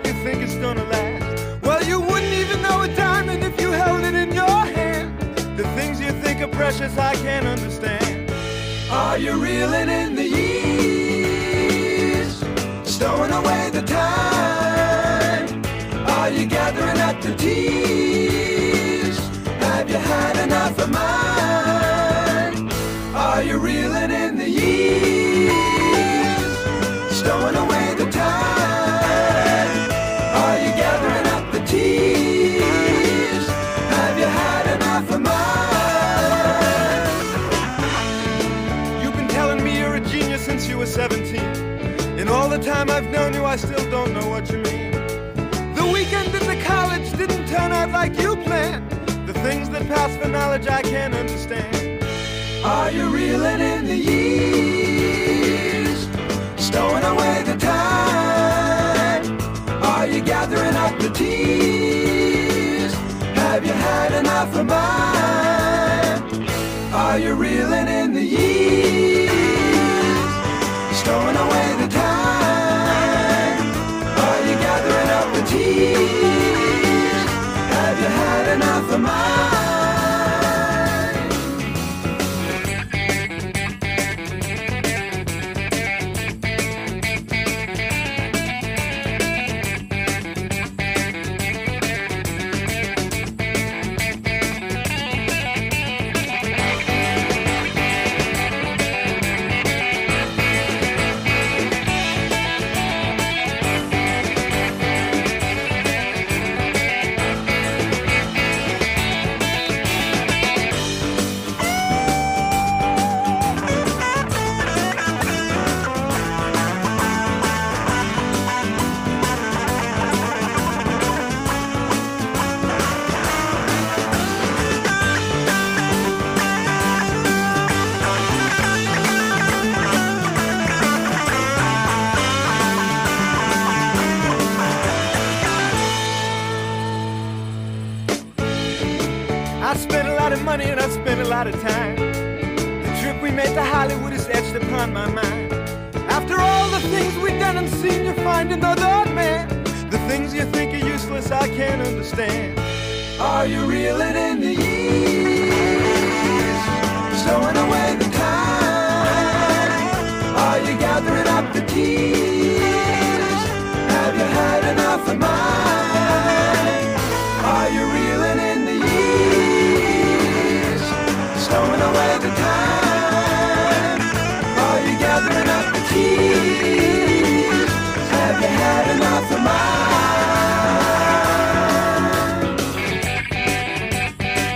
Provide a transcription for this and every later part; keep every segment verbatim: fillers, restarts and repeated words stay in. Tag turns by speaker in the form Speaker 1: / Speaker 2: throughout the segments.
Speaker 1: like you think it's gonna last. Well, you wouldn't even know a diamond if you held it in your hand. The things you think are precious I can't understand. Are you reeling in the years, stowing away the time? Are you gathering up the tears? Have you had enough of mine? Are you reeling in the years, stowing away the time? Are you gathering up the tears? Have you had enough of mine? You've been telling me you're a genius since you were seventeen. In all the time I've known you, I still don't know what you mean. The weekend at the college didn't turn out like you planned. The things that pass for knowledge I can't understand. Are you reeling in the years, stowing away the time? Are you gathering up the tears? Have you had enough of mine? Are you reeling in the years, stowing away the time? Are you gathering up the tears? Have you had enough of mine? I spent a lot of money and I spent a lot of time. The trip we made to Hollywood is etched upon my mind. After all the things we've done and seen, you find another man. The things you think are useless I can't understand. Are you reeling in the years, stowing away the time? Are you gathering up the tears? Have you had enough of mine? Are you reeling in the years, stowing away the time? Are you gathering up the tears? Have you had enough of mine?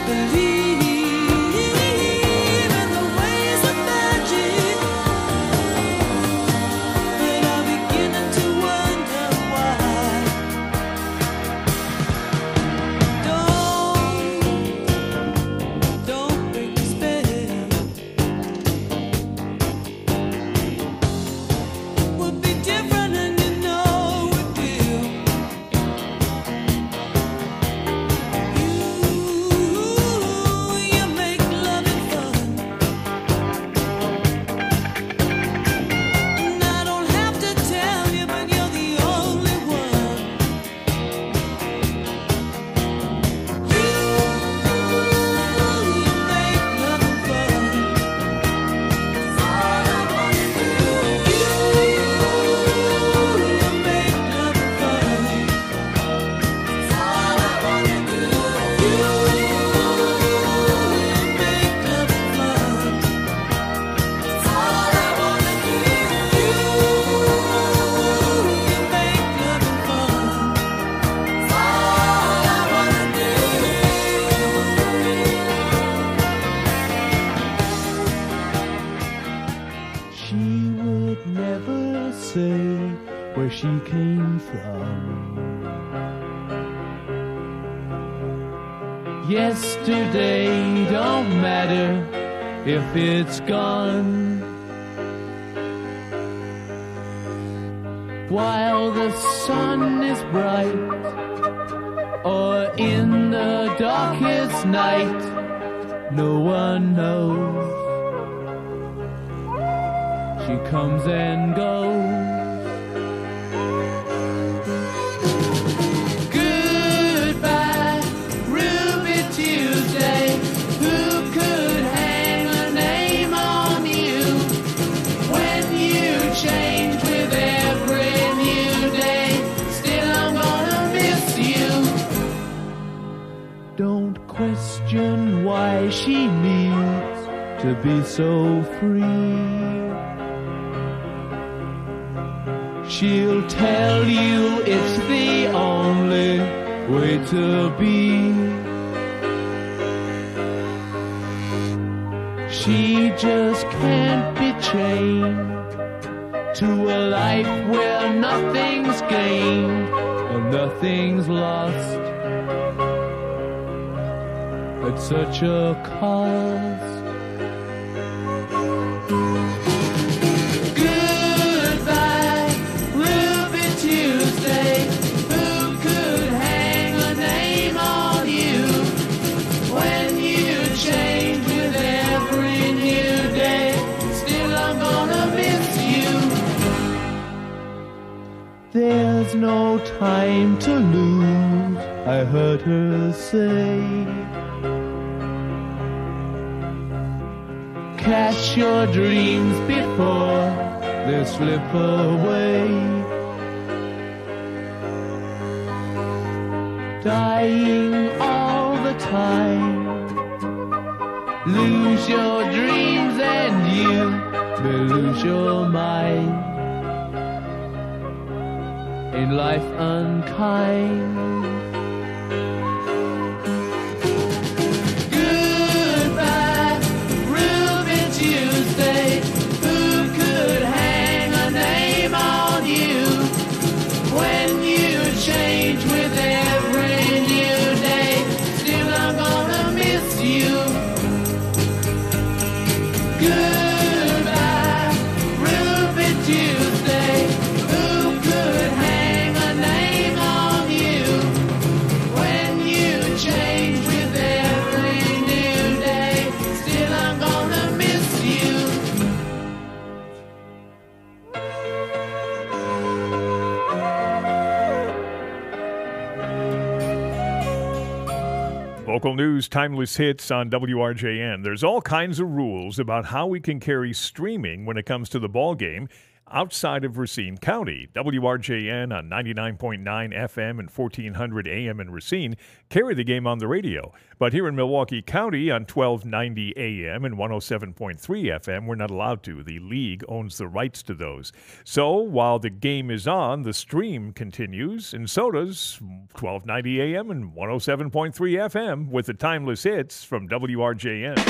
Speaker 2: Yesterday don't matter if it's gone. While the sun is bright, or in the darkest night, no one knows. She comes and goes. Question why she needs to be so free. She'll tell you it's the only way to be. She just can't be chained to a life where nothing's gained and nothing's lost at such a cost. Goodbye, Ruby Tuesday. Who could hang a name on you when you change with every new day? Still I'm gonna miss you. There's no time to lose, I heard her say. Catch your dreams before they slip away. Dying all the time. Lose your dreams and you may lose your mind. In life unkind. Change with every new day. Still I'm gonna miss you. Goodbye, Ruby Tuesday. Who could hang a name on you when you change with every new day? Still I'm gonna miss you.
Speaker 3: Local news, timeless hits on W R J N. There's all kinds of rules about how we can carry streaming when it comes to the ball game. outside of Racine County. W R J N on ninety-nine point nine F M and fourteen hundred A M in Racine carry the game on the radio. But here in Milwaukee County on twelve ninety A M and one oh seven point three F M, we're not allowed to. The league owns the rights to those. So while the game is on, the stream continues, and so does twelve ninety A M and one oh seven point three F M with the timeless hits from W R J N.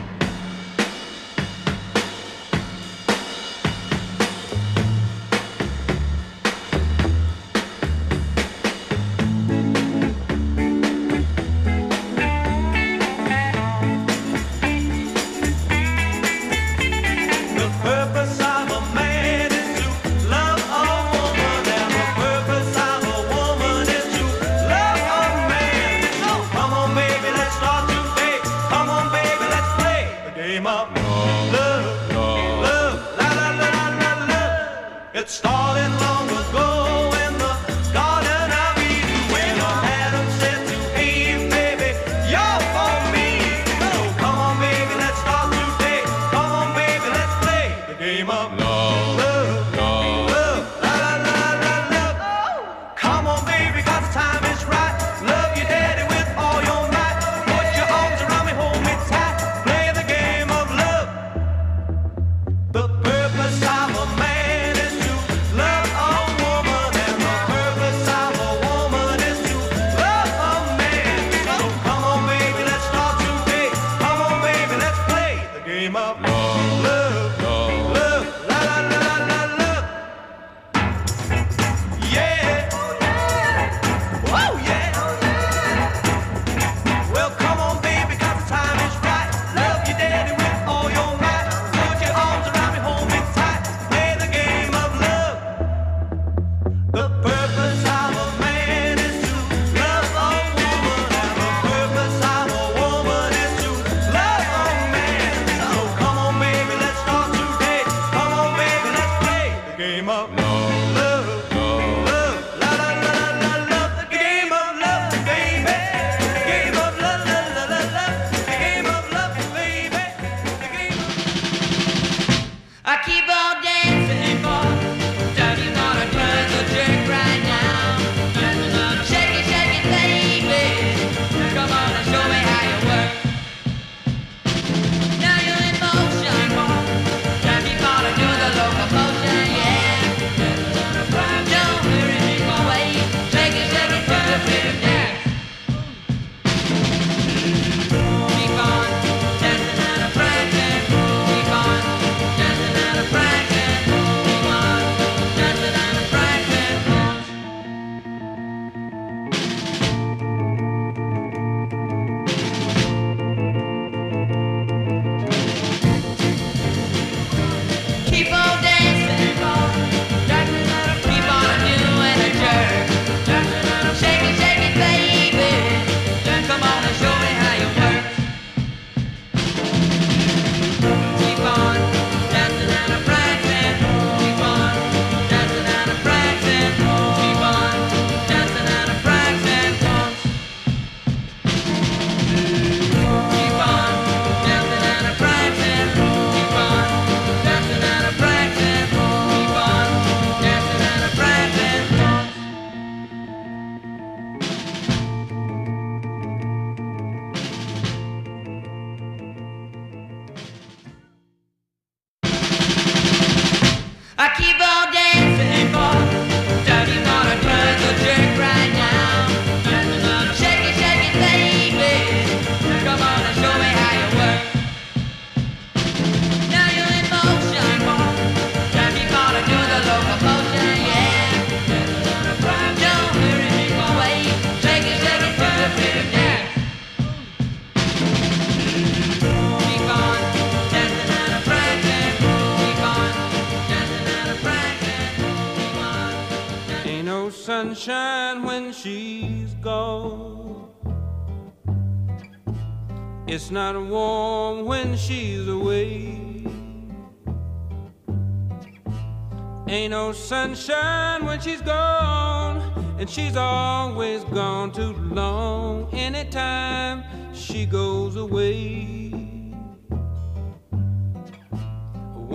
Speaker 4: Sunshine when she's gone. It's not warm when she's away. Ain't no sunshine when she's gone, and she's always gone too long. Anytime she goes away,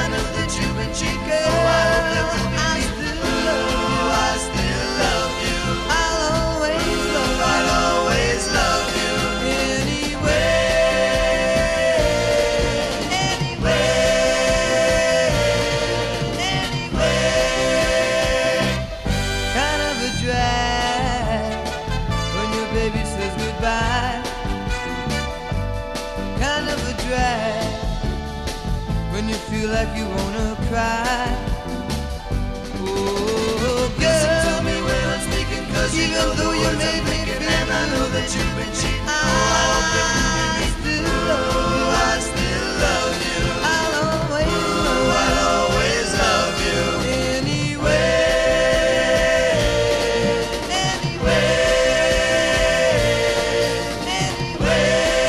Speaker 2: I know that you've been cheating. Oh, I hope there will be I still love you. I still love you. I'll always love you. I'll always love you. Anyway, anyway, anyway. Kind of a drag when your baby says goodbye. Kind of a drag when you feel like you wanna cry. Oh, girl, tell me when I'm speaking, cause even you know though you made me feel, and I know that you've been cheating. I, I still love you. I still love you. I'll always love you. I'll always love you. Anyway, anyway, anyway.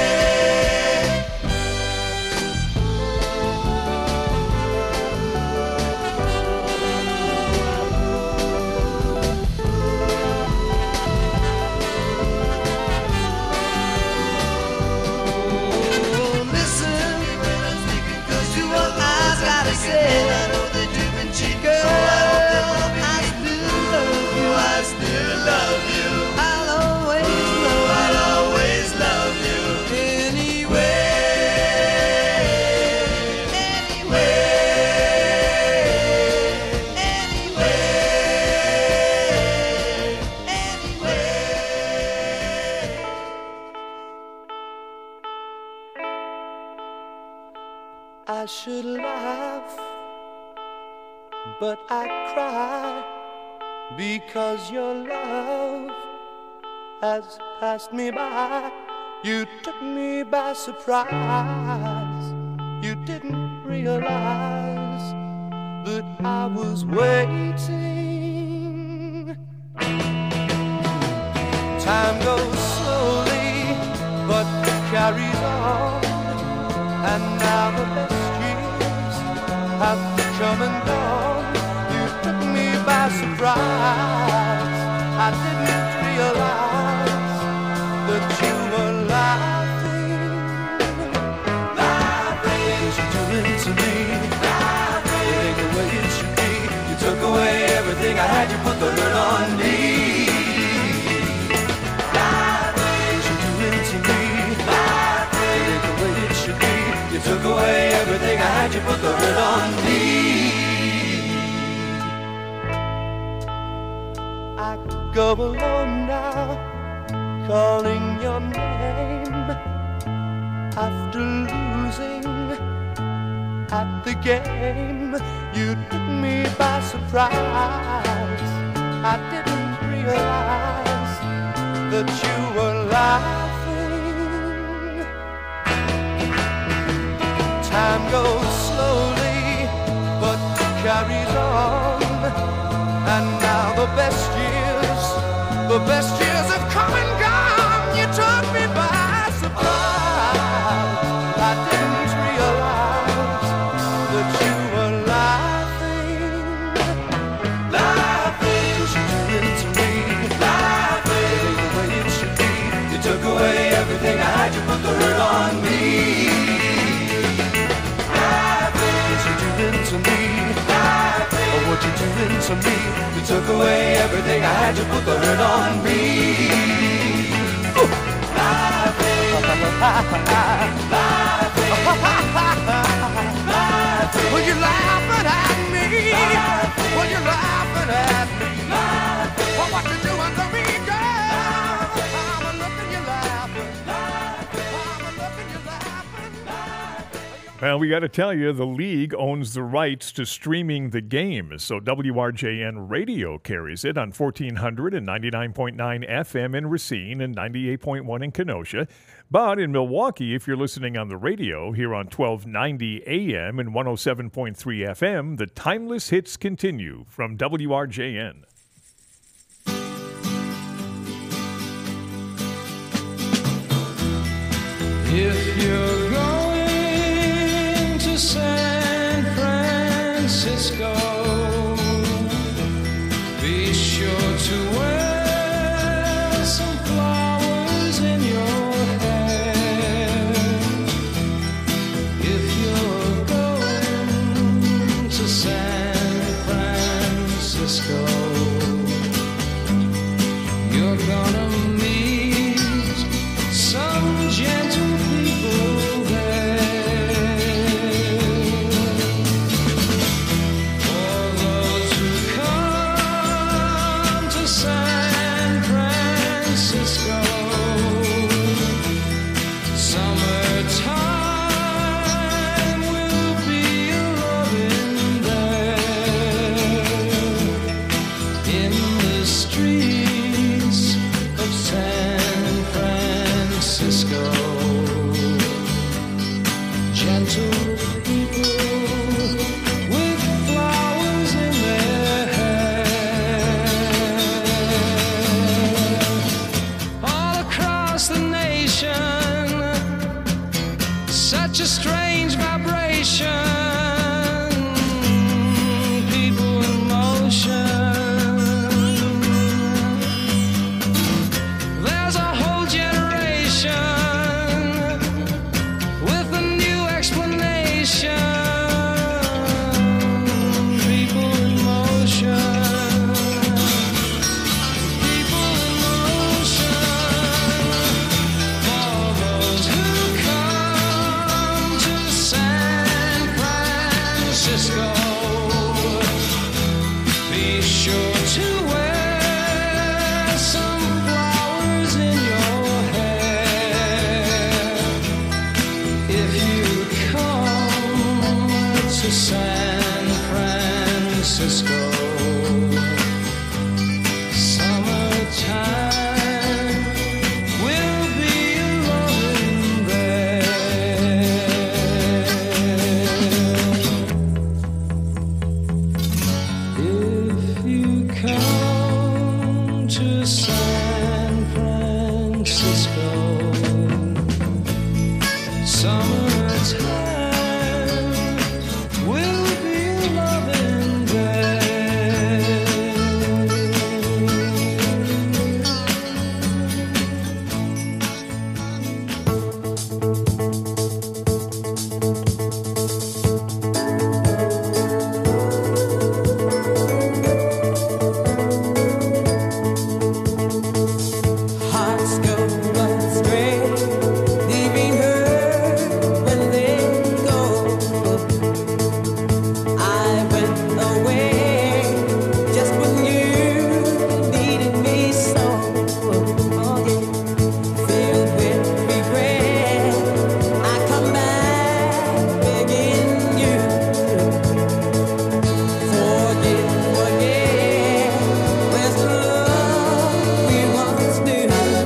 Speaker 1: I should laugh, but I cry, because your love has passed me by. You took me by surprise. You didn't realize that I was waiting. Time goes slowly, but carries on. And now the best years have come and gone. You took me by surprise. I didn't realize that you were laughing. Laughing. What you doing to me? Laughing. It ain't the way it should be. You took away everything I had. You put the hurt on me. Laughing. What you doing to me? Laughing. It ain't the way it should be. You took away everything I had, you put the hurt on me. I go alone now, calling your name. After losing at the game, you took me by surprise. I didn't realize that you were laughing. Time goes slowly, but carries on. And now the best years, the best years have come and gone. You took me by surprise. I didn't realize that you were laughing. Laughing, 'cause you did it to me. Laughing, the way it should be. You took away everything I had, you put the hurt on me. To me, laughing. Oh, what you doing to me? You took away everything I had, you put the hurt on me. Ooh. Laughing, laughing, laughing. When you're laughing at me, laughing. When you're laughing at me, laughing. Oh, what you doing to me, girl? I'm a looking, you laughing, I'm a looking, you laughing, laughing.
Speaker 3: Well, we got to tell you, the league owns the rights to streaming the game, so W R J N Radio carries it on fourteen hundred and ninety-nine point nine F M in Racine and ninety-eight point one in Kenosha. But in Milwaukee, if you're listening on the radio, here on twelve ninety A M and one oh seven point three F M, the timeless hits continue from W R J N.
Speaker 4: If you're going to San Francisco, be sure to wear some flowers in your hair. If you're going
Speaker 2: in the streets of San Francisco. Gentle people with flowers in their hair. All across the nation, such a strange vibration. People in motion. There's a whole generation with a new explanation. People in motion. People in motion. For those who come to San Francisco, be sure to wear some flowers in your hair. If you come to San Francisco, summertime will be loving there. If you come to San Francisco, summertime will be loving there. Hearts go astray, leaving her when they go. I went away just when you needed me so. Oh yeah, filled with regret, I come back begging you. Forget, forget, where's the love we once knew?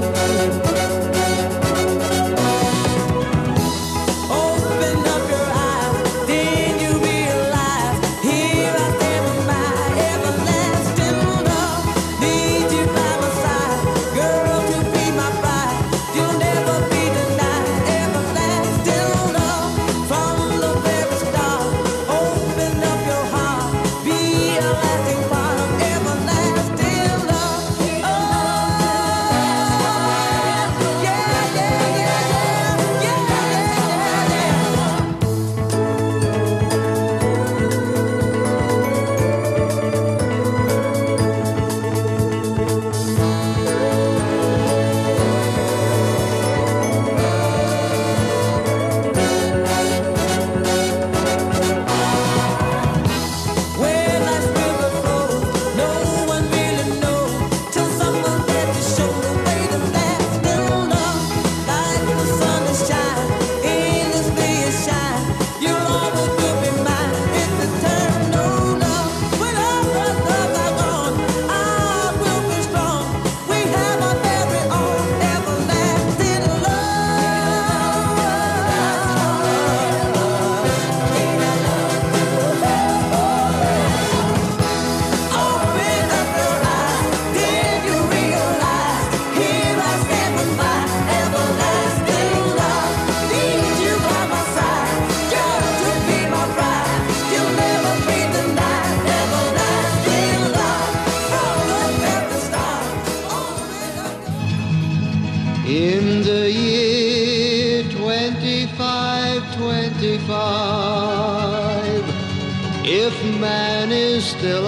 Speaker 2: Open up your eyes, then you realize here I stand with my everlasting love. Need you by my side, girl, to be my bride. You'll never be denied. Everlasting love from the very start. Open up your heart, be a lasting part of everlasting love. Oh, yeah, yeah, yeah, yeah, yeah, yeah, yeah. Where life's river flows, no one really knows till someone there to show the way to lasting love. Like the sun that shines, endlessly it shines. You'll always will be mine. It's eternal love. When all the loves are gone, I will be strong. We have our very own everlasting Open up your eyes, then you realize here I stand with my everlasting love. Need you by my side, girl, to be my bride. You'll never be denied. Everlasting love from the very start. Open up. In the year twenty-five twenty-five, if man is still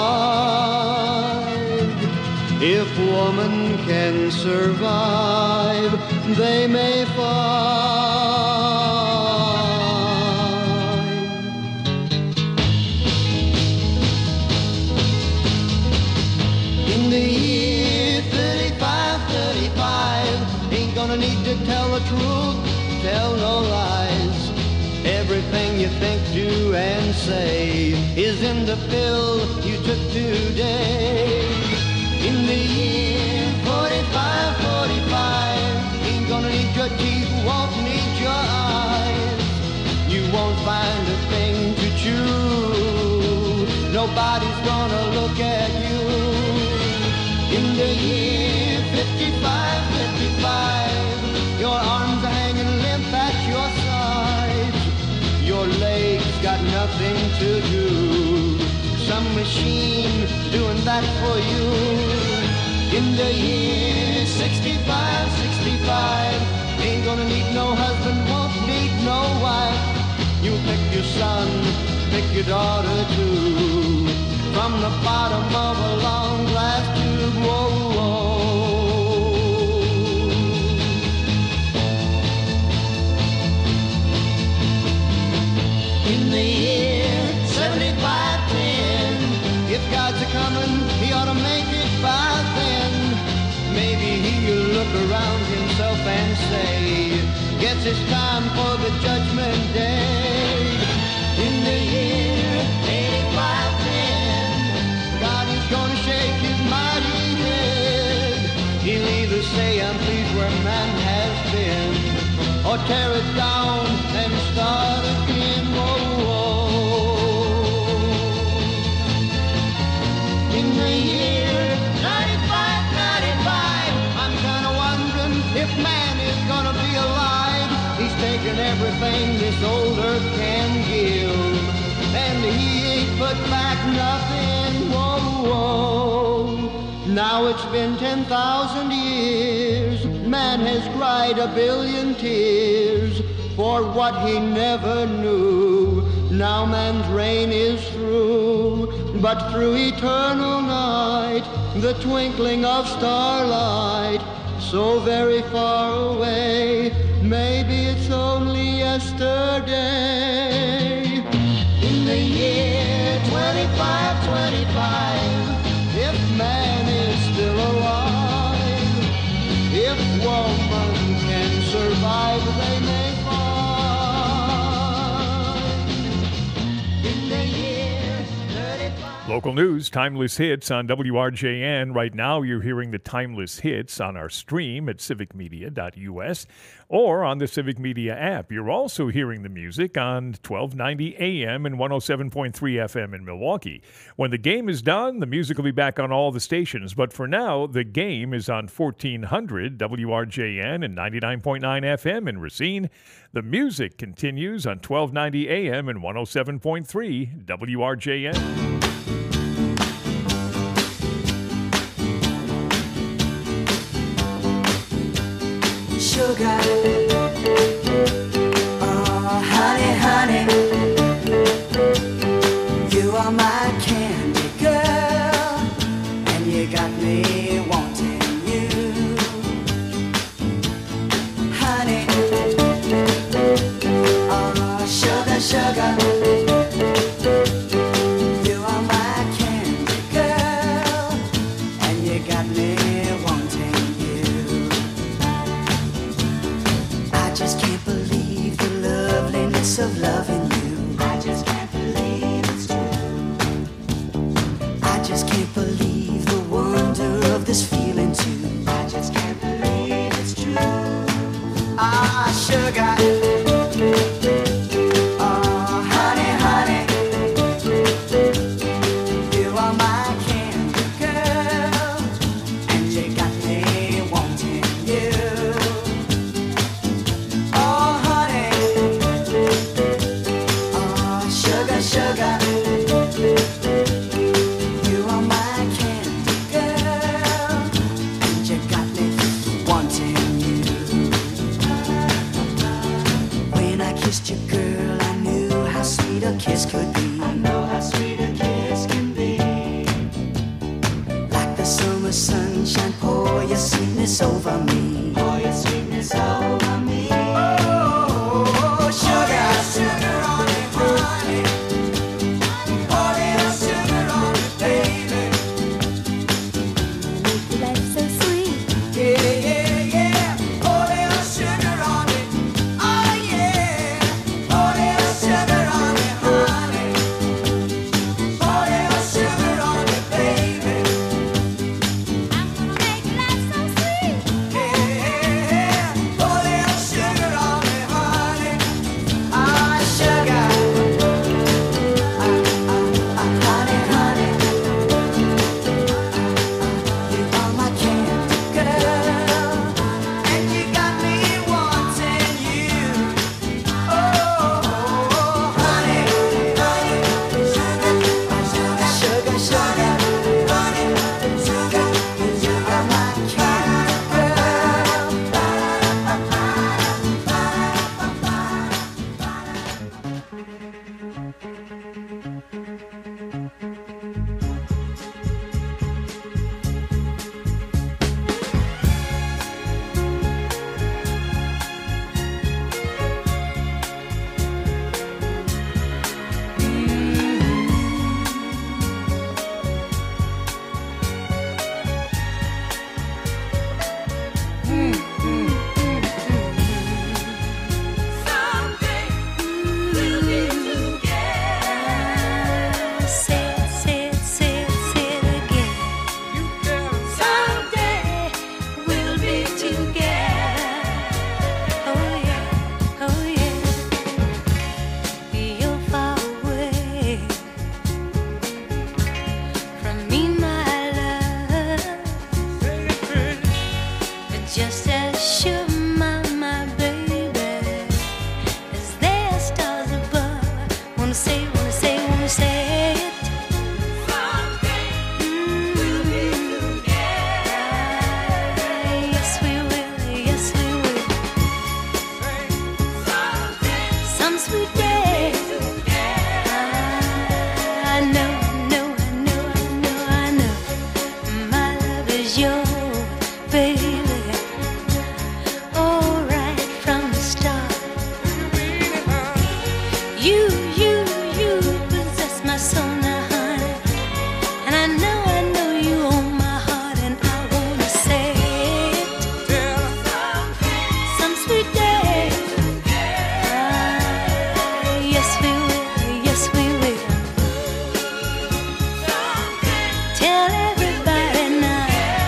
Speaker 2: alive, if woman can survive, they may find. In the year thirty-five thirty-five, ain't gonna need to tell the truth, tell no lies. Everything you think, do, and say is in the pill you took today.
Speaker 5: machine doing that for you. In the year sixty-five, sixty-five, ain't gonna need no husband, won't need no wife. You pick your son, pick your daughter too, from the bottom of a long glass tube. Whoa, whoa. In the year seventy-five, ten, if God's a coming, he ought to make it by then. Maybe he'll look around himself and say, guess it's time for the judgment day. In the year eighty-five, ten, God is gonna shake his mighty head. He'll either say, I'm pleased where man has been, or tear it down and start again. Whoa, whoa. In the year ninety-five, ninety-five, I'm kinda wondering if man is gonna be alive. He's taken everything this old earth can give, and he ain't put back nothing. Whoa, whoa. Now it's been ten thousand years, man has cried a billion tears for what he never knew. Now man's reign is through, but through eternal night, the twinkling of starlight, so very far away, maybe it's only yesterday. In the year twenty-five, twenty-five, if man is still alive, if woman can survive, they may find. In the year thirty-five.
Speaker 3: Local news, Timeless Hits on W R J N. Right now, you're hearing the Timeless Hits on our stream at civic media dot U S or on the Civic Media app. You're also hearing the music on twelve ninety A M and one oh seven point three F M in Milwaukee. When the game is done, the music will be back on all the stations. But for now, the game is on fourteen hundred W R J N and ninety-nine point nine F M in Racine. The music continues on twelve ninety A M and one oh seven point three W R J N.
Speaker 6: Sugar, oh honey, honey, you are my candy girl, and you got me wanting you, honey, oh sugar, sugar, you are my candy girl, and you got me wanting you. I just can't believe the loveliness of loving you. I just can't believe it's true. I just can't believe the wonder of this feeling too. I just can't believe it's true. Ah, sugar. Oh, honey, honey. You are my candy girl, and you got me wanting you. Sugar, you are my candy girl, and you got me wanting you. When I kissed you, girl, I knew how sweet a kiss could be. I know how sweet a kiss can be. Like the summer sunshine, pour your sweetness over me. Pour your sweetness over me. Oh, sugar, sugar on it, honey. Yeah.
Speaker 7: was your baby. Oh, right from the start. You, you, you possess my soul now, honey. And I know, I know you own my heart, and I wanna say it. Some sweet day. Ah, yes, we will, yes, we will. Tell everybody now.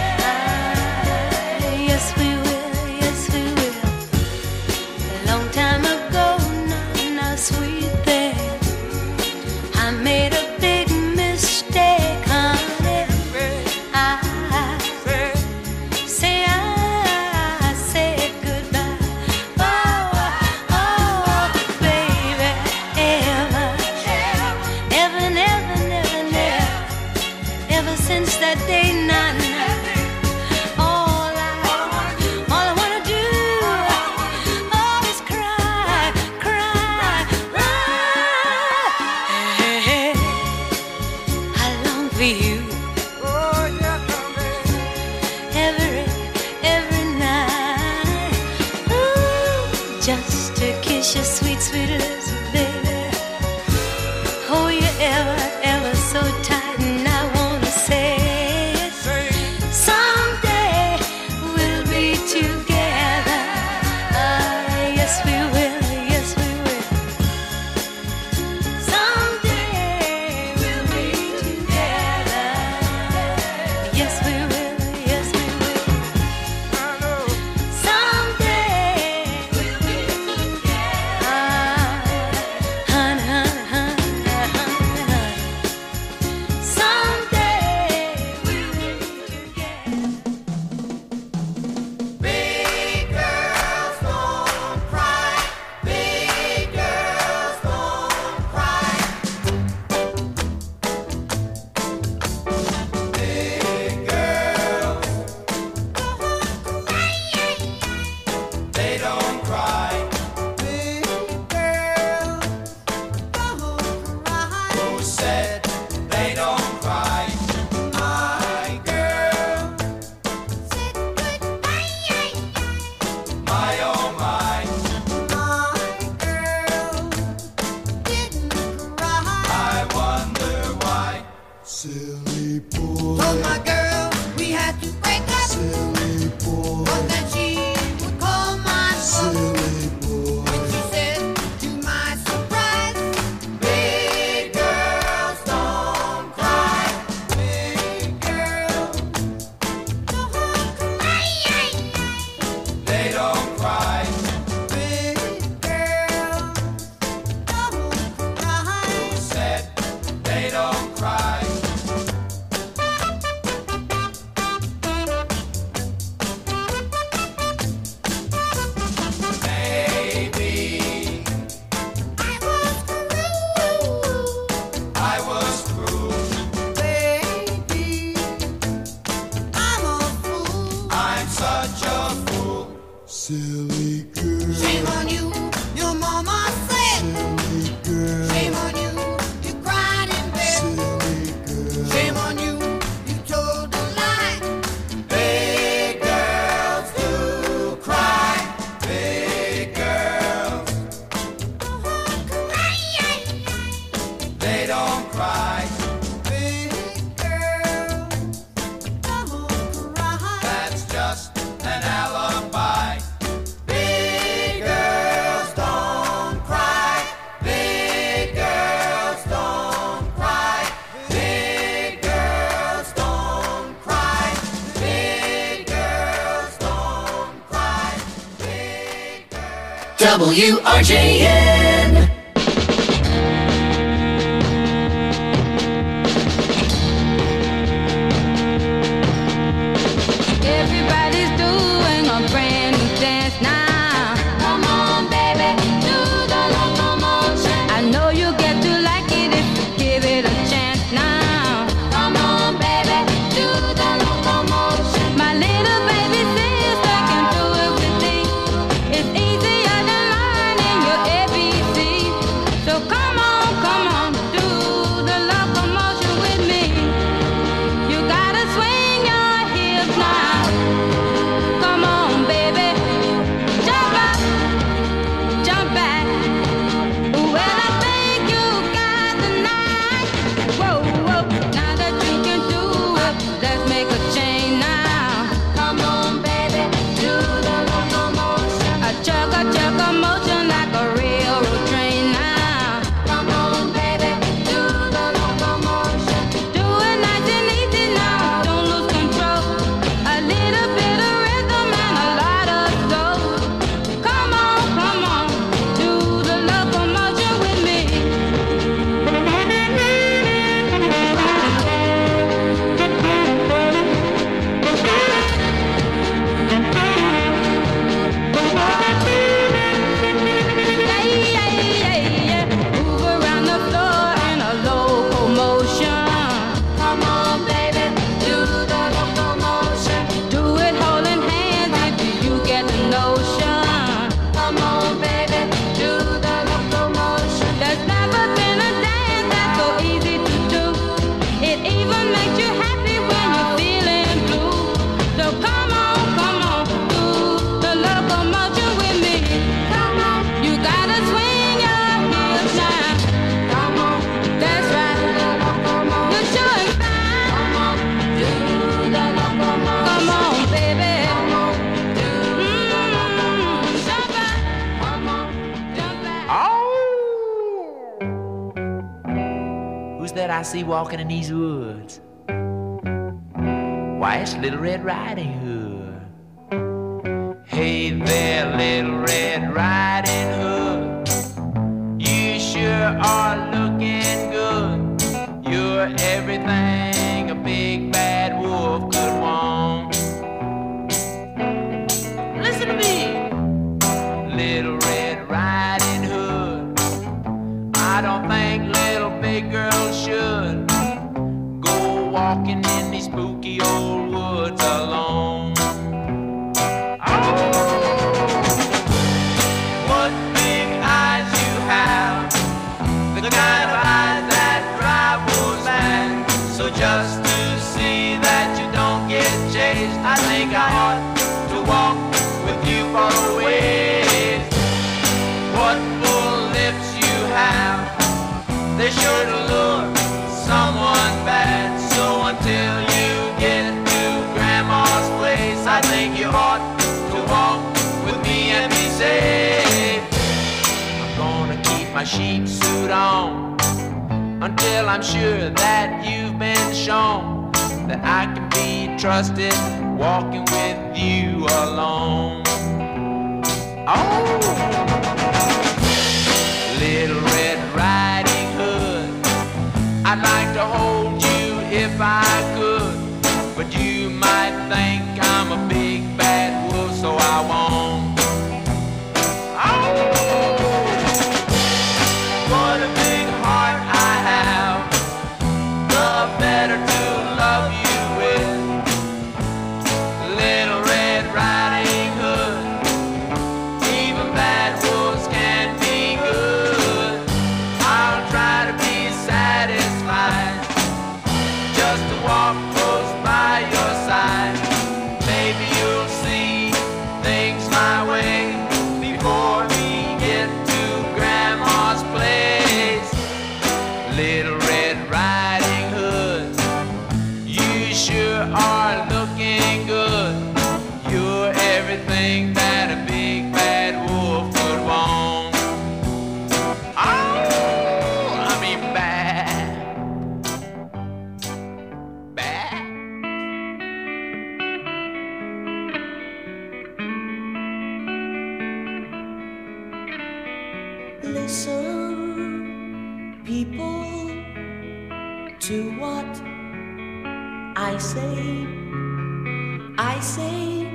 Speaker 7: Ah, yes, we will, yes, we will. A long time ago now, now, sweet thing, I made a big mistake, honey. I say I said goodbye. Oh, oh, baby, ever, ever, never, never, never, ever since that day, now, now, all I, all I wanna do, oh, is cry, cry, cry. I long for you. Every, every night. Ooh, just to kiss your sweet, sweet lips, baby. Oh, you ever, ever so tight, and I wanna say it. Someday we'll be together. Ah, yes, we will, yes, we will. Someday we'll be together. Yes, we will, yes, we will. Someday we'll be together. Ah, honey, honey, honey, honey, honey. Someday we'll be together.
Speaker 5: Big girls don't cry. Big girls don't cry. Big girls, they don't cry. Big girls don't cry. Who said they don't cry? My girl, my oh my. My girl didn't cry. I wonder why. Silly boy. Told my girl we had to break up. Silly boy. But then she would call my Silly boy. When she said, to my surprise, big girls don't cry. Big girls don't cry. They don't cry. Big girls don't cry. Who said they don't cry? Maybe I was through. Baby, I'm a fool. I'm such a fool. Silly girl. Shame on you, your mama said. Silly girl. Shame on you, you cried in bed. Silly girl. Shame on you, you told a lie. Big girls do cry. Big girls, they don't cry. Big girls don't cry. That's just an alibi. Big girls don't cry. Big girls don't cry. Big girls don't cry. Big girls don't cry. Big girls.
Speaker 6: W R J N.
Speaker 8: Everybody's doing a brand new dance now. Come on, baby, do the locomotion. I know you get to like it if you give it a chance now. Come on, baby, do the locomotion. My little baby says I can do everything. It's easier than learning your A B C.
Speaker 9: see walking in these woods? Why, it's Little Red Riding Hood. Hey there, Little Red Riding Hood, you sure are looking good. You're everything a big bad wolf could want. Listen to me, Little Red Riding Hood. I don't think little big girls should go walking in these spooky old woods alone. Oh, what big eyes you have, the kind of eyes that drive wolves mad. So just to see that you don't get chased, I think I ought to walk with you for a ways. What full lips you have, they sure to lure someone bad. So until you get to Grandma's place, I think you ought to walk with me and be safe. I'm gonna keep my sheep suit on until I'm sure that you've been shown that I can be trusted walking with you alone. Oh, Little Red Riding Hood, I'd like to hold you if I could, but you might think I'm a big bad wolf, so I won't. Oh, what a big heart I have, the better to love you with. Little Red Riding Hood, even bad wolves can be good. I'll try to be satisfied just to walk close by your side. Maybe you'll see things my way before we get to Grandma's place. Little Red Riding Hood, you sure are looking good. You're everything that a big bad wolf could want. Oh, I mean bad. Bad.
Speaker 6: Listen, people, to what I say. I say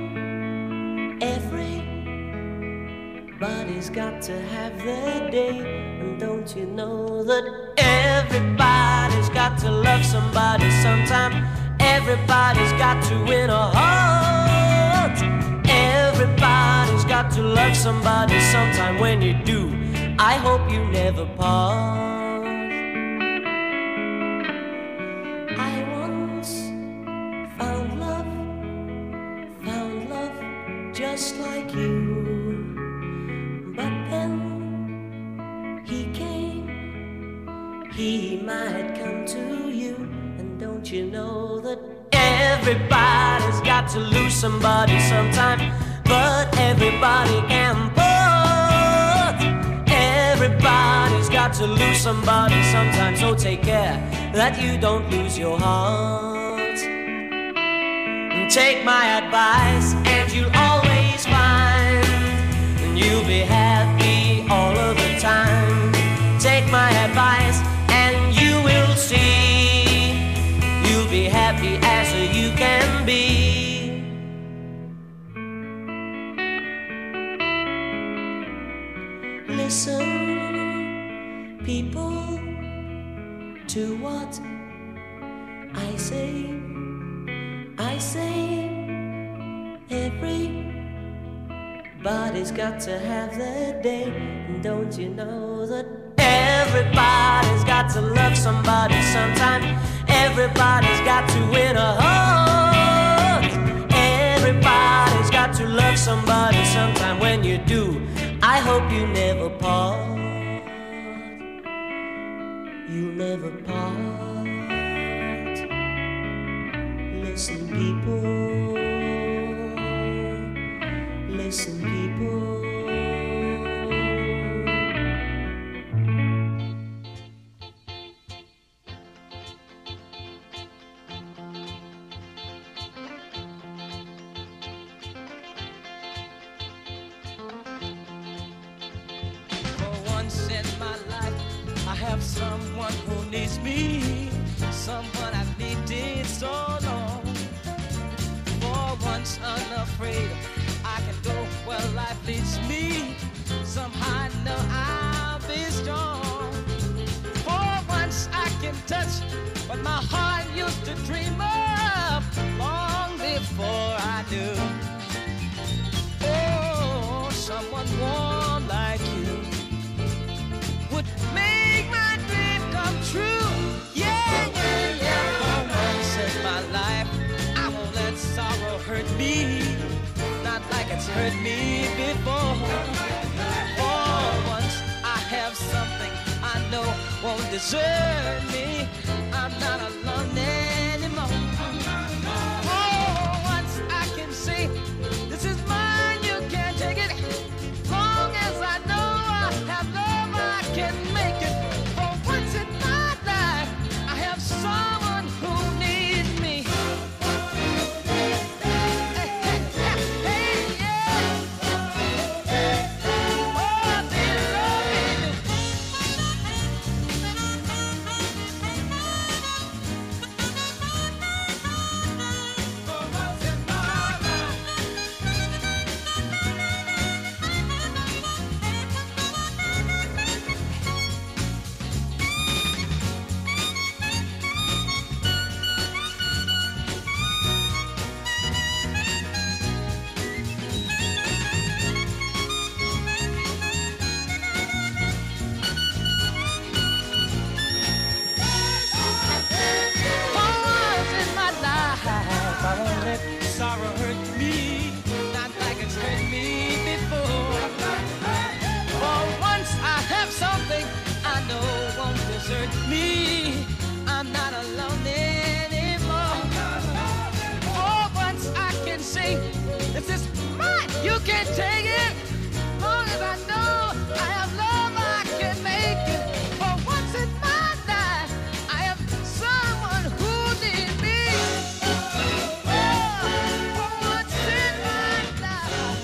Speaker 6: everybody's got to have their day. And don't you know that everybody's got to love somebody sometime? Everybody's got to win a heart. Everybody's got to love somebody sometime. When you do, I hope you never part. I once found love, found love just like you. But then he came, he might come to you. And don't you know that everybody's got to lose somebody sometime? But everybody can part. Everybody's got to lose somebody sometime. So take care that you don't lose your heart. Take my advice and you'll always find, and you'll be happy all of the time. Take my advice and you will see, you'll be happy as you can be. Listen, people, to what I say. I say everybody's got to have their day. And don't you know that everybody's got to love somebody sometime? Everybody's got to win a heart. Everybody's got to love somebody sometime. When you do, I hope you never part. You'll never part. Listen, people. Listen, people.
Speaker 10: I have someone who needs me, someone I've needed so long. For once unafraid, I can go where life leads me. Somehow I know I'll be strong. For once I can touch what my heart used to dream of long before I knew. Oh, someone warm like you would make my dream come true. Yeah, yeah, yeah. For once in my life, I won't let sorrow hurt me, not like it's hurt me before. For once I have something I know won't desert me. I'm not alone anymore. For once I can say, this is mine, you can't take it. Long as I know I have love, I can make it. For once in my life, I have someone who needs me. Hey, hey, hey, hey, yeah. Oh, they love me. For once in my life. For once in my life, I won't let sorrow hurt me, not like it's hurt me before. For once I have something I know won't desert me. I'm not alone anymore. For once I can say, this is mine, you can't take it. Long as I know I have love, I can make it. For once in my life, I have someone who needs me. Oh, for once in my life.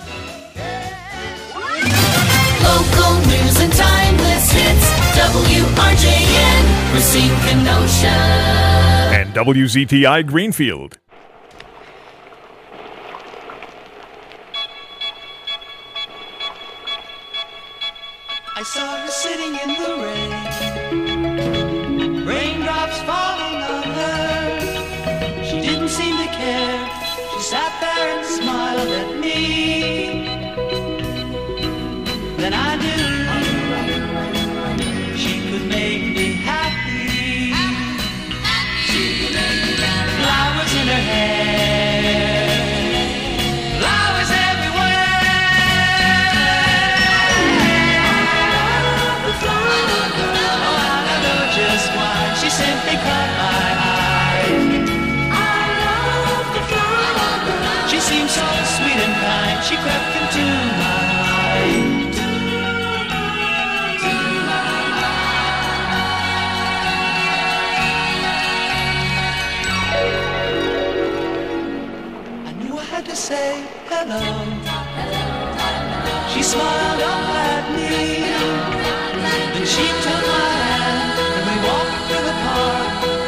Speaker 10: Yeah.
Speaker 11: Local news and timeless hits. W R J N, Racine, Kenosha.
Speaker 3: And W Z T I Greenfield.
Speaker 10: I saw her sitting in the rain, raindrops falling on her. She didn't seem to care. She sat there and smiled at me. Then I knew she could make me happy. Flowers in her hair, flowers everywhere. Oh, I don't know just why she simply caught my eye. She seemed so sweet and kind. She crept into my mind. I knew I had to say hello. She smiled up at me. Then she took my hand and we walked through the park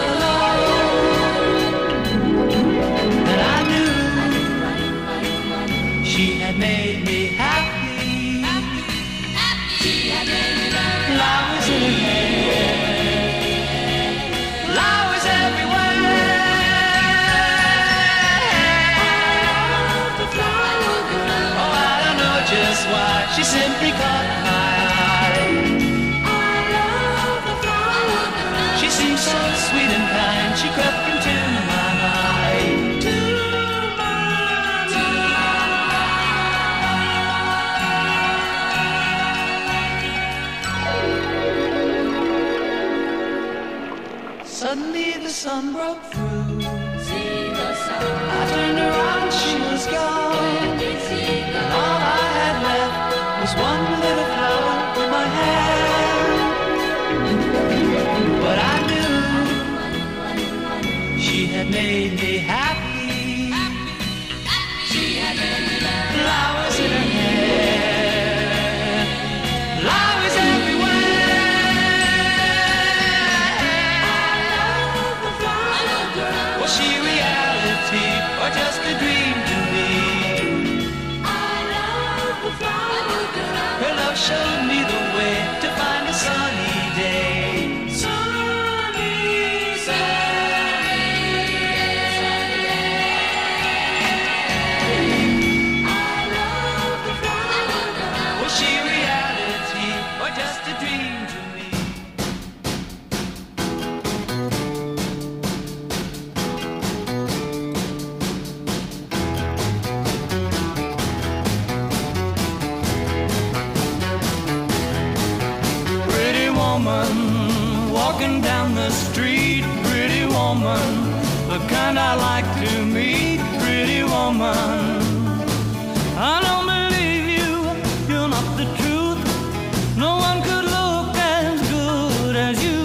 Speaker 10: alone. Then I knew she had made me happy. Flowers in her hair, flowers everywhere. Oh, I don't know just why she simply caught my eye. She seemed so sweet and kind. She crept into my mind. Suddenly the sun broke through. I turned around, she was gone. And all I had left was one little flower in my hand. But I knew she had made me happy. Flowers in her hair, flowers everywhere.
Speaker 12: woman, walking down the street, pretty woman, the kind I like to meet, pretty woman. I don't believe you, you're not the truth. No one could look as good as you.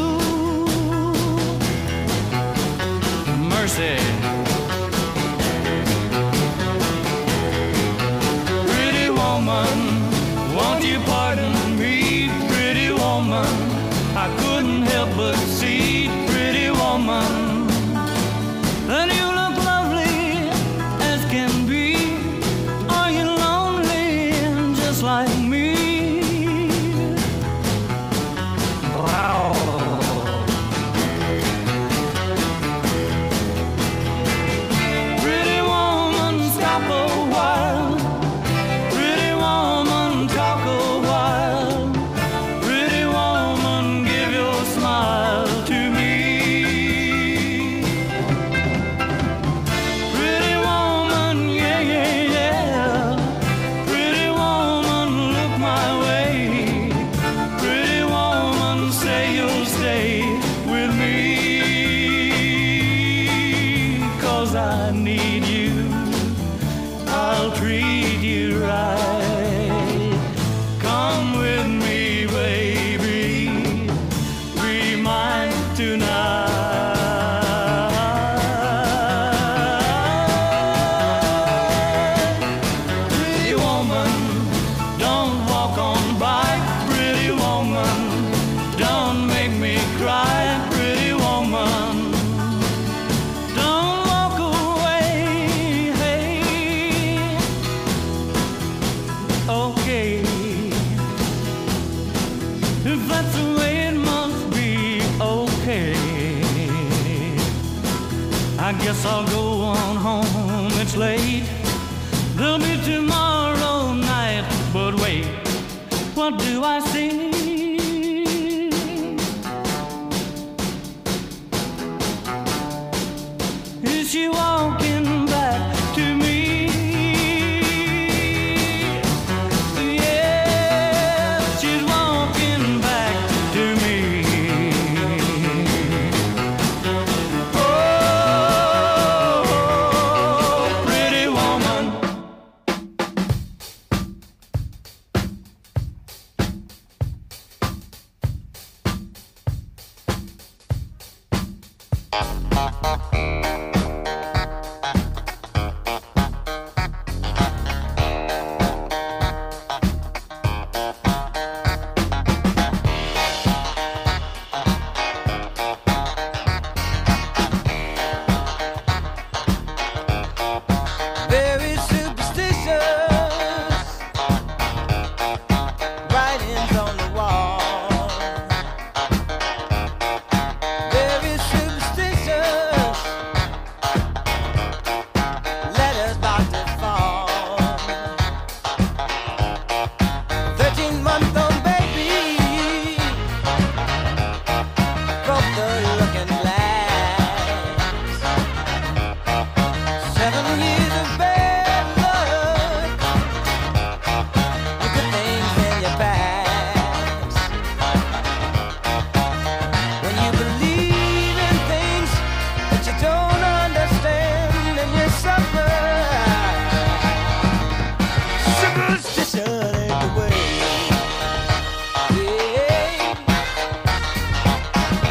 Speaker 12: Mercy. Pretty woman, won't you pardon me, pretty woman? I couldn't help but see, pretty woman, that you look lovely as can be. Are you lonely just like me? Wow. Pretty woman, stop a while. Pretty woman, talk a while. Pretty woman, give your smile to me. Pretty woman, yeah, yeah, yeah. Pretty woman, look my way. Pretty woman, say you'll stay with me. 'Cause I need you, I'll treat you right. Come with me, baby, be mine tonight. Pretty woman, don't walk on by. Pretty woman, don't make me cry. Pretty woman, don't walk away. Hey, okay, if that's the way it must be, okay. I guess I'll go on home, it's late. There'll be tomorrow.